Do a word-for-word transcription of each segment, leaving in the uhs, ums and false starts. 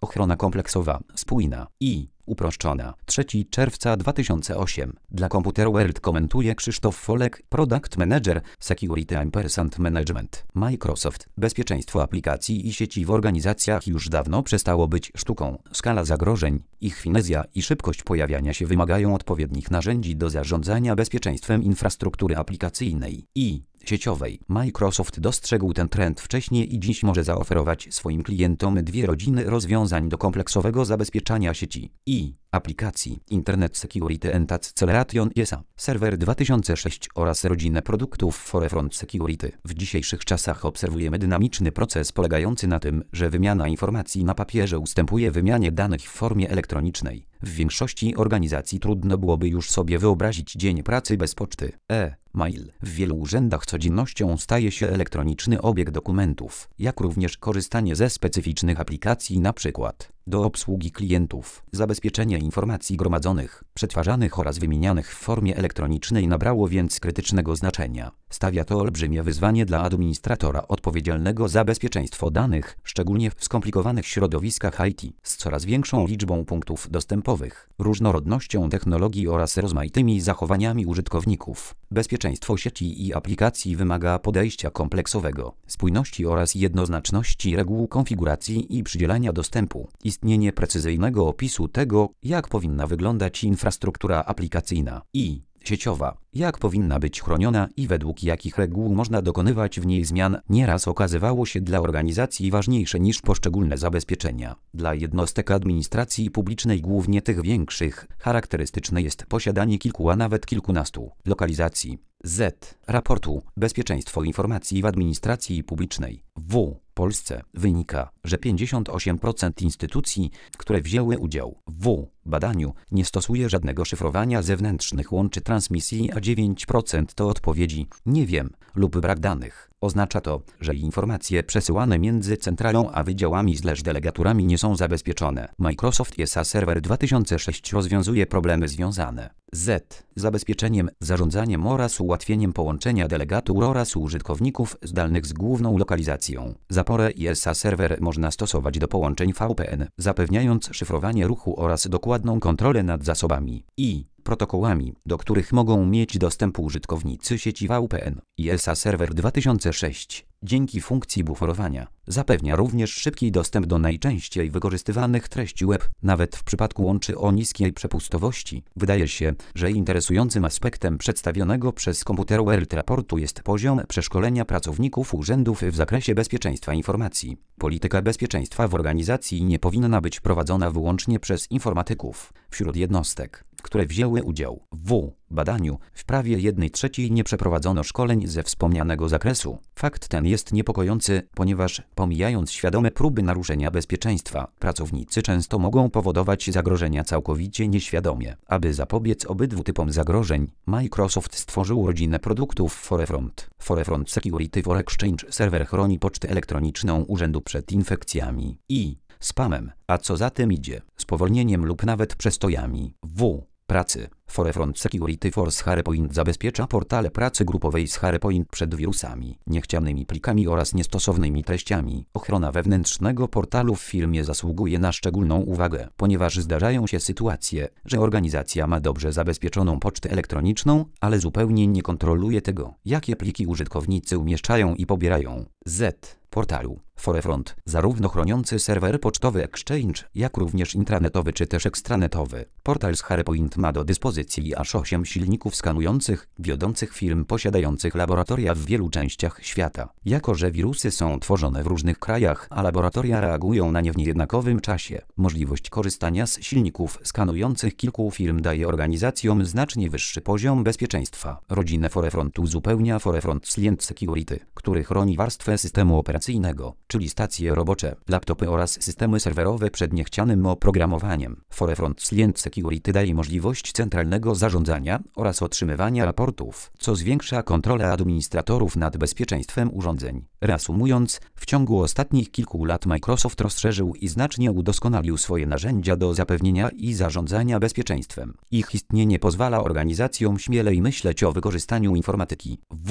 Ochrona kompleksowa, spójna i uproszczona. trzeciego czerwca dwa tysiące ósmego. Dla Computer World komentuje Krzysztof Folek, Product Manager, Security Ampersand Management. Microsoft. Bezpieczeństwo aplikacji i sieci w organizacjach już dawno przestało być sztuką. Skala zagrożeń, ich finezja i szybkość pojawiania się wymagają odpowiednich narzędzi do zarządzania bezpieczeństwem infrastruktury aplikacyjnej i sieciowej. Microsoft dostrzegł ten trend wcześniej i dziś może zaoferować swoim klientom dwie rodziny rozwiązań do kompleksowego zabezpieczania sieci i aplikacji: Internet Security and Acceleration I S A, Server dwa tysiące sześć oraz rodzinę produktów Forefront Security. W dzisiejszych czasach obserwujemy dynamiczny proces polegający na tym, że wymiana informacji na papierze ustępuje wymianie danych w formie elektronicznej. W większości organizacji trudno byłoby już sobie wyobrazić dzień pracy bez poczty. E-mail. W wielu urzędach codziennością staje się elektroniczny obieg dokumentów, jak również korzystanie ze specyficznych aplikacji, np. do obsługi klientów. Zabezpieczenie informacji gromadzonych, przetwarzanych oraz wymienianych w formie elektronicznej nabrało więc krytycznego znaczenia. Stawia to olbrzymie wyzwanie dla administratora odpowiedzialnego za bezpieczeństwo danych, szczególnie w skomplikowanych środowiskach I T, z coraz większą liczbą punktów dostępowych, różnorodnością technologii oraz rozmaitymi zachowaniami użytkowników. Bezpieczeństwo sieci i aplikacji wymaga podejścia kompleksowego, spójności oraz jednoznaczności reguł konfiguracji i przydzielania dostępu. Istnienie precyzyjnego opisu tego, jak powinna wyglądać infrastruktura aplikacyjna i sieciowa, jak powinna być chroniona i według jakich reguł można dokonywać w niej zmian, nieraz okazywało się dla organizacji ważniejsze niż poszczególne zabezpieczenia. Dla jednostek administracji publicznej, głównie tych większych, charakterystyczne jest posiadanie kilku, a nawet kilkunastu lokalizacji. Z. Raportu Bezpieczeństwo informacji w administracji publicznej w Polsce wynika, że pięćdziesiąt osiem procent instytucji, które wzięły udział w badaniu, nie stosuje żadnego szyfrowania zewnętrznych łączy transmisji, a dziewięć procent to odpowiedzi nie wiem lub brak danych. Oznacza to, że informacje przesyłane między centralą a wydziałami slash delegaturami nie są zabezpieczone. Microsoft I S A Server dwa tysiące sześć rozwiązuje problemy związane z zabezpieczeniem, zarządzaniem oraz ułatwieniem połączenia delegatur oraz użytkowników zdalnych z główną lokalizacją. Zaporę I S A Server można stosować do połączeń V P N, zapewniając szyfrowanie ruchu oraz dokładną kontrolę nad zasobami i protokołami, do których mogą mieć dostęp użytkownicy sieci V P N. I S A Server dwa tysiące sześć, dzięki funkcji buforowania, zapewnia również szybki dostęp do najczęściej wykorzystywanych treści web, nawet w przypadku łączy o niskiej przepustowości. Wydaje się, że interesującym aspektem przedstawionego przez Computer World raportu jest poziom przeszkolenia pracowników urzędów w zakresie bezpieczeństwa informacji. Polityka bezpieczeństwa w organizacji nie powinna być prowadzona wyłącznie przez informatyków. Wśród jednostek, które wzięły udział w badaniu, w prawie jednej trzeciej nie przeprowadzono szkoleń ze wspomnianego zakresu. Fakt ten jest niepokojący, ponieważ pomijając świadome próby naruszenia bezpieczeństwa, pracownicy często mogą powodować zagrożenia całkowicie nieświadomie. Aby zapobiec obydwu typom zagrożeń, Microsoft stworzył rodzinę produktów Forefront. Forefront Security for Exchange Server chroni pocztę elektroniczną urzędu przed infekcjami i spamem, a co za tym idzie, spowolnieniem lub nawet przestojami w pracy. Forefront Security for SharePoint zabezpiecza portale pracy grupowej z SharePoint przed wirusami, niechcianymi plikami oraz niestosownymi treściami. Ochrona wewnętrznego portalu w firmie zasługuje na szczególną uwagę, ponieważ zdarzają się sytuacje, że organizacja ma dobrze zabezpieczoną pocztę elektroniczną, ale zupełnie nie kontroluje tego, jakie pliki użytkownicy umieszczają i pobierają z portalu. Forefront, zarówno chroniący serwer pocztowy Exchange, jak również intranetowy czy też ekstranetowy. Portal z SharePoint ma do dyspozycji aż osiem silników skanujących, wiodących firm posiadających laboratoria w wielu częściach świata. Jako że wirusy są tworzone w różnych krajach, a laboratoria reagują na nie w niejednakowym czasie, możliwość korzystania z silników skanujących kilku firm daje organizacjom znacznie wyższy poziom bezpieczeństwa. Rodzinę Forefrontu uzupełnia Forefront Client Security, który chroni warstwę systemu operacyjnego, czyli stacje robocze, laptopy oraz systemy serwerowe przed niechcianym oprogramowaniem. Forefront Client Security daje możliwość centralnego zarządzania oraz otrzymywania raportów, co zwiększa kontrolę administratorów nad bezpieczeństwem urządzeń. Reasumując, w ciągu ostatnich kilku lat Microsoft rozszerzył i znacznie udoskonalił swoje narzędzia do zapewnienia i zarządzania bezpieczeństwem. Ich istnienie pozwala organizacjom śmielej myśleć o wykorzystaniu informatyki w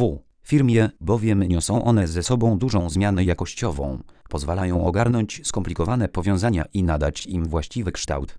firmie, bowiem niosą one ze sobą dużą zmianę jakościową, pozwalają ogarnąć skomplikowane powiązania i nadać im właściwy kształt.